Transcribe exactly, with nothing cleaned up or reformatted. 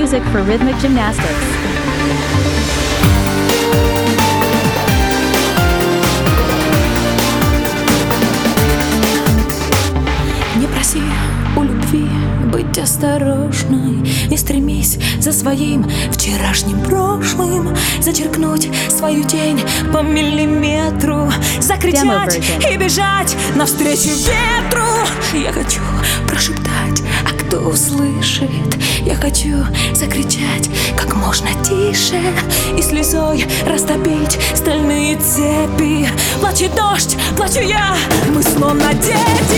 music for rhythmic gymnastics. Не проси у любви быть осторожной, не стремись за своим вчерашним прошлым, зачеркнуть свою тень по миллиметру, закричать и бежать навстречу ветру. Я хочу прошептать, а кто услышит? Я хочу закричать как можно тише и слезой растопить стальные цепи. Плачет дождь, плачу я, мы словно дети.